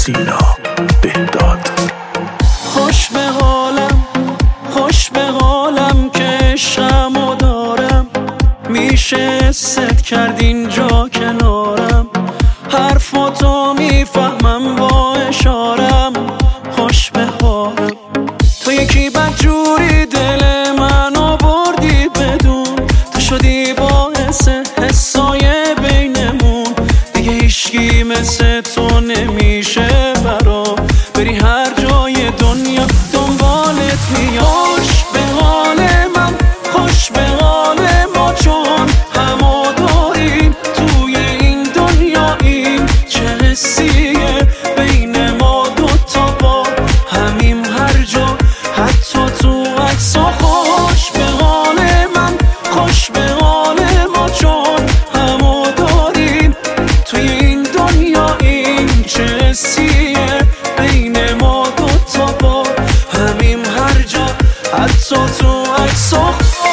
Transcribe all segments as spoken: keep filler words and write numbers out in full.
سینا بهداد. خوش به حالم، خوش به حالم که عشقمو دارم، میشه ست کرد اینجا کنارم، حرفاتو میفهمم با اشارم. خوش به حالم تو یکی بدجوری دل منو بردی بدون، تو شدی باعث حسای بینمون، دیگه هیچکی مثل تو نمیشه برام، بری هر جای دنیا دنبالت میام. خوش به حال من، خوش به حال ما، چون همو داریم توی این دنیاییم. چه حسیه بین ما دوتا با همیم هر جا، حتی تو عکسا. خوش به حال من، خوش به حال ما، چون همو داریم توی این دنیاییم. چه حسیه بین ما دوتا با همیم هر جا، حتی تو عکسا.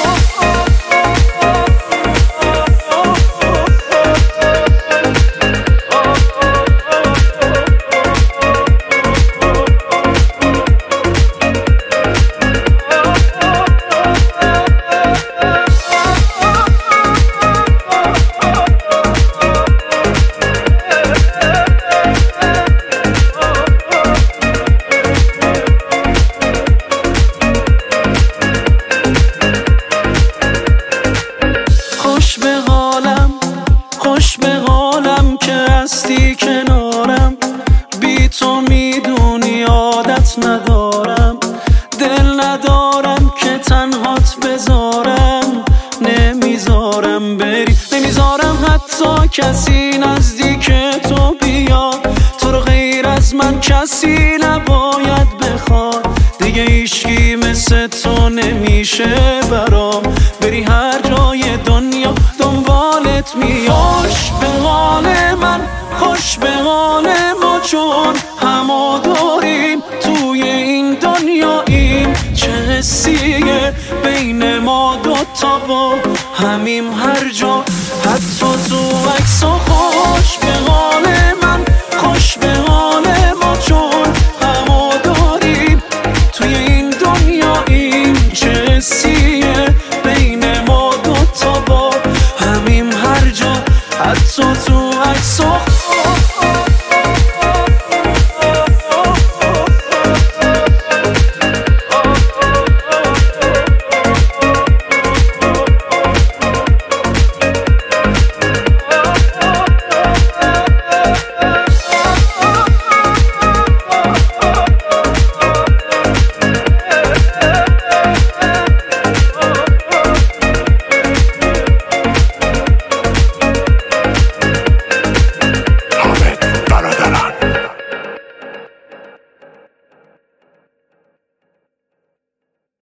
خوش به حالم، خوش به حالم که هستی کنارم، بی تو میدونی عادت ندارم، دل ندارم که تنهات بذارم، نمیذارم بری، نمیذارم حتی کسی نزدیک تو بیاد، تو رو غیر از من کسی نباید بخواد، دیگه هیچکی مثل تو نمیشه برام، بری هر جای دنیا دنبالت میام. خوش به حال من، خوش به حال ما، چون همو داریم توی این دنیاییم. چه حسیه بین ما دوتا با همیم هر جا، حتی تو عکسا. خوش به حال من، خوش به حال ما، چون همو داریم توی این دنیاییم. چه حسیه بین ما دوتا با همیم هر جا، حتی تو عکسا.